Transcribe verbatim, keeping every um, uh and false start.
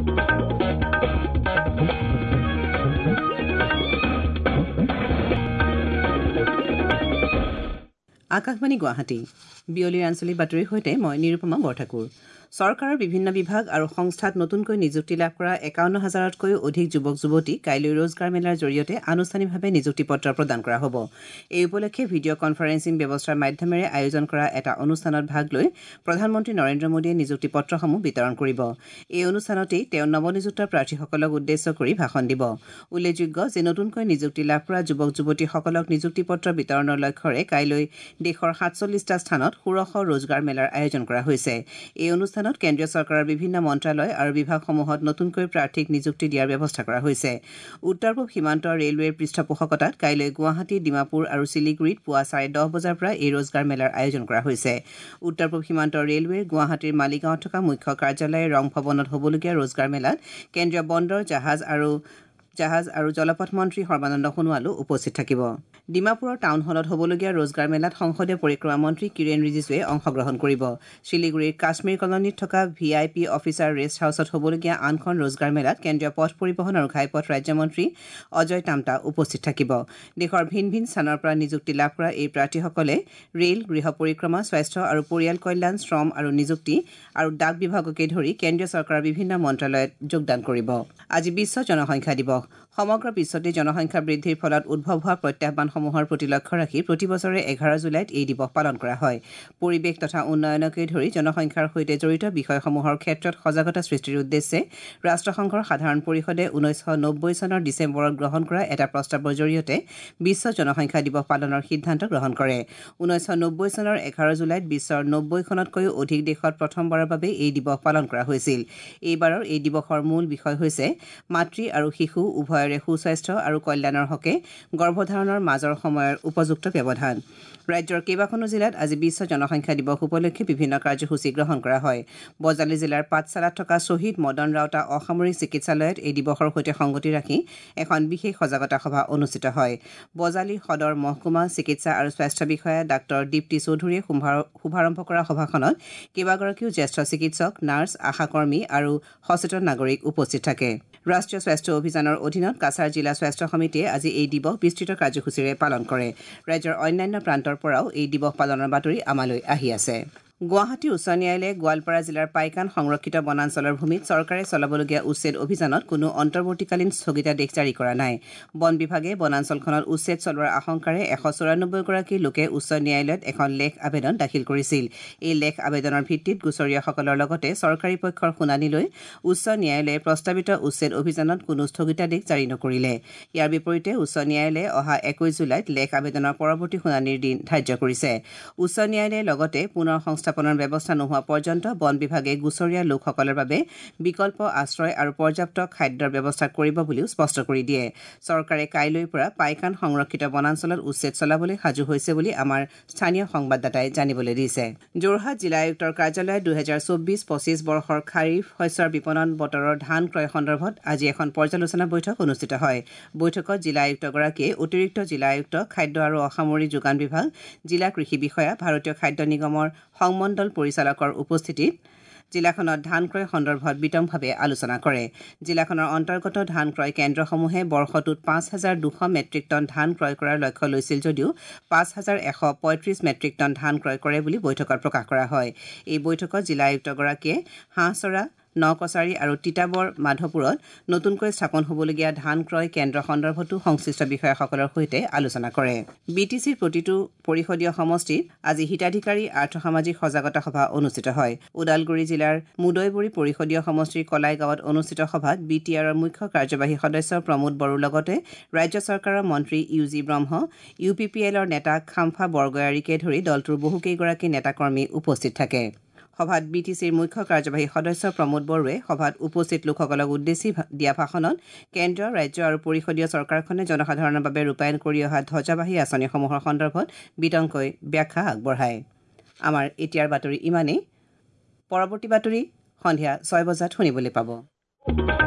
আকাশবাণী গুৱাহাটী বিয়লিৰ আঞ্চলিক বাতৰিৰ সৈতে মই নিৰুপমা বৰঠাকুৰ। চৰকাৰৰ বিভিন্ন বিভাগ আৰু সংস্থাত নতুনকৈ নিযুক্তি লাভ কৰা একাৱন্ন হাজাৰতকৈও অধিক যুৱক যুৱতীক কাইলৈ ৰোজগাৰ মেলাৰ জৰিয়তে আনুষ্ঠানিকভাৱে নিযুক্তি পত্ৰ প্ৰদান কৰা হ'ব। এই উপলক্ষে ভিডিঅ' কনফাৰেন্সিং ব্যৱস্থাৰ মাধ্যমেৰে আয়োজন কৰা এটা অনুষ্ঠানত ভাগ লৈ প্ৰধানমন্ত্ৰী নৰেন্দ্ৰ মোদীয়ে নিযুক্তি পত্ৰসমূহ বিতৰণ কৰিব। এই অনুষ্ঠানতেই তেওঁ নৱনিযুক্ত প্ৰাৰ্থীসকলক উদ্দেশ্য কৰি ভাষণ দিব। উল্লেখযোগ্য যে নতুনকৈ নিযুক্তি লাভ কৰা যুৱক যুৱতীসকলক নিযুক্তি পত্ৰ বিতৰণৰ লক্ষ্যৰে কাইলৈ দেশৰ সাতচল্লিছটা স্থানত ষোড়শ ৰোজগাৰ মেলাৰ আয়োজন কৰা হৈছে। এই অনুষ্ঠানত কেন্দ্ৰীয় চৰকাৰৰ বিভিন্ন মন্ত্ৰালয় আৰু বিভাগসমূহত নতুনকৈ প্ৰাৰ্থীক নিযুক্তি দিয়াৰ ব্যৱস্থা কৰা হৈছে। উত্তৰ পূব সীমান্ত ৰেলৱেৰ পৃষ্ঠপোষকতাত কাইলৈ গুৱাহাটী, ডিমাপুৰ আৰু শিলিগুৰিত পুৱা চাৰে দহ বজাৰ পৰা এই ৰোজগাৰ মেলাৰ আয়োজন কৰা হৈছে। উত্তৰ পূব সীমান্ত ৰেলৱেৰ গুৱাহাটীৰ মালিগাঁৱত থকা মুখ্য কাৰ্যালয় ৰং ভৱনত হ'বলগীয়া ৰোজগাৰ মেলাত কেন্দ্ৰীয় বন্দৰ জাহাজ আৰু জাহাজ আৰু জলপথ মন্ত্ৰী সৰ্বানন্দ সোণোৱালো উপস্থিত থাকিব। ডিমাপুৰৰ টাউন হলত হ'বলগীয়া ৰোজগাৰ মেলাত সংসদীয় পৰিক্ৰমা মন্ত্ৰী কিৰেণ ৰিজিজুৱে অংশগ্ৰহণ কৰিব। শিলিগুৰিৰ কাশ্মীৰ কলনীত থকা V I P officer rest হাউচত হ'বলগীয়া আনখন ৰোজগাৰ মেলাত কেন্দ্ৰীয় পথ পৰিবহণ আৰু ঘাইপথ ৰাজ্যমন্ত্ৰী অজয় টামটা উপস্থিত থাকিব। দেশৰ ভিন ভিন স্থানৰ পৰা নিযুক্তি লাভ কৰা এই প্ৰাৰ্থীসকলে ৰেল, গৃহ পৰিক্ৰমা, স্বাস্থ্য আৰু পৰিয়াল কল্যাণ, শ্ৰম আৰু নিযুক্তি আৰু ডাক বিভাগকে ধৰি কেন্দ্ৰীয় চৰকাৰৰ বিভিন্ন মন্ত্ৰালয়ত যোগদান কৰিব। আজি বিশ্ব জনসংখ্যা দিৱস। সমগ্ৰ বিশ্বতে জনসংখ্যা বৃদ্ধিৰ ফলত উদ্ভৱ হোৱা প্ৰত্যাহ্বানসমূহৰ প্ৰতি লক্ষ্য ৰাখি প্ৰতি বছৰে এঘাৰ জুলাইত এই দিৱস পালন কৰা হয়। পৰিৱেশ তথা উন্নয়নকে ধৰি জনসংখ্যাৰ সৈতে জড়িত বিষয়সমূহৰ ক্ষেত্ৰত সজাগতা সৃষ্টিৰ উদ্দেশ্যে ৰাষ্ট্ৰসংঘৰ সাধাৰণ পৰিষদে ঊনৈছশ নব্বৈ চনৰ ডিচেম্বৰত গ্ৰহণ কৰা এটা প্ৰস্তাৱৰ জৰিয়তে বিশ্ব জনসংখ্যা দিৱস পালনৰ সিদ্ধান্ত গ্ৰহণ কৰে। ঊনৈছশ নব্বৈ চনৰ এঘাৰ জুলাইত বিশ্বৰ নব্বৈখনতকৈও অধিক দেশত প্ৰথমবাৰৰ বাবে এই দিৱস পালন কৰা হৈছিল। এইবাৰৰ এই দিৱসৰ মূল বিষয় হৈছে মাতৃ আৰু শিশু উভয়ৰে সুস্বাস্থ্য আৰু কল্যাণৰ হকে গৰ্ভধাৰণৰ মাজৰ সময়ৰ উপযুক্ত ব্যৱধান। ৰাজ্যৰ কেইবাখনো জিলাত আজি বিশ্ব জনসংখ্যা দিৱস উপলক্ষে বিভিন্ন কাৰ্যসূচী গ্ৰহণ কৰা হয়। বজালী জিলাৰ পাঠশালাত থকা শ্বহীদ মদন ৰাউতা অসামৰিক চিকিৎসালয়ত এই দিৱসৰ সৈতে সংগতি ৰাখি এখন বিশেষ সজাগতা সভা অনুষ্ঠিত হয়। বজালী সদৰ মহকুমা চিকিৎসা আৰু স্বাস্থ্য বিষয়া ডাঃ দীপ্তি চৌধুৰীয়ে শুভাৰম্ভ কৰা সভাখনত কেইবাগৰাকীও জ্যেষ্ঠ চিকিৎসক, নাৰ্ছ, আশাকৰ্মী আৰু সচেতন নাগৰিক উপস্থিত থাকে। ৰাষ্ট্ৰীয় স্বাস্থ্য অভিযানৰ অধীনত কাছাৰ জিলা স্বাস্থ্য সমিতিয়ে আজি এই দিৱস বিস্তৃত কাৰ্যসূচীৰে পালন কৰে। ৰাজ্যৰ অন্যান্য প্ৰান্তৰ পৰাও এই দিৱস পালনৰ বাতৰি আমালৈ আহি আছে। গুৱাহাটী উচ্চ ন্যায়ালয়ে গোৱালপাৰা জিলাৰ পাইকান সংৰক্ষিত বনাঞ্চলৰ ভূমিত চৰকাৰে চলাবলগীয়া উচ্ছেদ অভিযানত কোনো অন্তৰ্বৰ্তীকালীন স্থগিতাদেশ জাৰি কৰা নাই। বন বিভাগে বনাঞ্চলখনত উচ্ছেদ চলোৱাৰ আশংকাৰে এশ চৌৰান্নব্বৈগৰাকী লোকে উচ্চ ন্যায়ালয়ত এখন লেখ আবেদন দাখিল কৰিছিল। এই লেখ আবেদনৰ ভিত্তিত গোচৰীয়াসকলৰ লগতে চৰকাৰী পক্ষৰ শুনানি লৈ উচ্চ ন্যায়ালয়ে প্ৰস্তাৱিত উচ্ছেদ অভিযানত কোনো স্থগিতাদেশ জাৰি নকৰিলে। ইয়াৰ বিপৰীতে উচ্চ ন্যায়ালয়ে অহা একৈশ জুলাইত লেখ আবেদনৰ পৰৱৰ্তী শুনানিৰ দিন ধাৰ্য কৰিছে। উচ্চ ন্যায়ালয়ে লগতে পুনৰ সংস্থাপনৰ ব্যৱস্থা নোহোৱা পৰ্যন্ত বন বিভাগে গোচৰীয়া লোকসকলৰ বাবে বিকল্প আশ্ৰয় আৰু পৰ্যাপ্ত খাদ্যৰ ব্যৱস্থা কৰিব বুলিও স্পষ্ট কৰি দিয়ে। চৰকাৰে কাইলৈৰ পৰা পাইকান সংৰক্ষিত বনাঞ্চলত উচ্ছেদ চলাবলৈ সাজু হৈছে বুলি আমাৰ স্থানীয় সংবাদদাতাই জানিবলৈ দিছে। যোৰহাট জিলা আয়ুক্তৰ কাৰ্যালয়ত দুহেজাৰ চৌব্বিছ পঁচিছ বৰ্ষৰ খাৰিফ শস্যৰ বিপণন বতৰৰ ধান ক্ৰয় সন্দৰ্ভত আজি এখন পৰ্যালোচনা বৈঠক অনুষ্ঠিত হয়। বৈঠকত জিলা আয়ুক্তগৰাকীয়ে অতিৰিক্ত জিলা আয়ুক্ত, খাদ্য আৰু অসামৰিক যোগান বিভাগ, জিলা কৃষি বিষয়া, ভাৰতীয় খাদ্য নিগমৰ সংমণ্ডল পৰিচালকৰ উপস্থিতিত জিলাখনত ধান ক্ৰয় সন্দৰ্ভত বিতংভাৱে আলোচনা কৰে। জিলাখনৰ অন্তৰ্গত ধান ক্ৰয় কেন্দ্ৰসমূহে বৰ্ষটোত পাঁচ হাজাৰ দুশ মেট্ৰিক টন ধান ক্ৰয় কৰাৰ লক্ষ্য লৈছিল যদিও পাঁচ হাজাৰ এশ পঁয়ত্ৰিছ মেট্ৰিক টন ধান ক্ৰয় কৰে বুলি বৈঠকত প্ৰকাশ কৰা হয়। এই বৈঠকত জিলা আয়ুক্তগৰাকীয়ে হাঁহচৰা, নকছাৰী আৰু তিতাবৰ মাধপুৰত নতুনকৈ স্থাপন হ'বলগীয়া ধান ক্ৰয় কেন্দ্ৰ সন্দৰ্ভতো সংশ্লিষ্ট বিষয়াসকলৰ সৈতে আলোচনা কৰে। বি টি চিৰ প্ৰতিটো পৰিষদীয় সমষ্টিত আজি হিতাধিকাৰী আৰ্থসামাজিক সজাগতা সভা অনুষ্ঠিত হয়। ওদালগুৰি জিলাৰ মুদৈবুৰী পৰিষদীয় সমষ্টিৰ কলাই গাঁৱত অনুষ্ঠিত সভাত বি টি আৰৰ মুখ্য কাৰ্যবাহী সদস্য প্ৰমোদ বড়োৰ লগতে ৰাজ্য চৰকাৰৰ মন্ত্ৰী U G Brahma, U P P এলৰ নেতা খাম্ফা বৰগয়াৰীকে ধৰি দলটোৰ বহুকেইগৰাকী নেতাকৰ্মী উপস্থিত থাকে। সভাত বি টি চিৰ মুখ্য কাৰ্যবাহী সদস্য প্ৰমোদ বড়োৱে সভাত উপস্থিত লোকসকলক উদ্দেশ্যি দিয়া ভাষণত কেন্দ্ৰ, ৰাজ্য আৰু পৰিষদীয় চৰকাৰখনে জনসাধাৰণৰ বাবে ৰূপায়ণ কৰি অহা ধ্বজাবাহী আঁচনিসমূহৰ সন্দৰ্ভত বিতংকৈ ব্যাখ্যা আগবঢ়ায়। আমাৰ এতিয়াৰ বাতৰি ইমানেই। পৰৱৰ্তী বাতৰি সন্ধিয়া ছয় বজাত শুনিবলৈ পাব।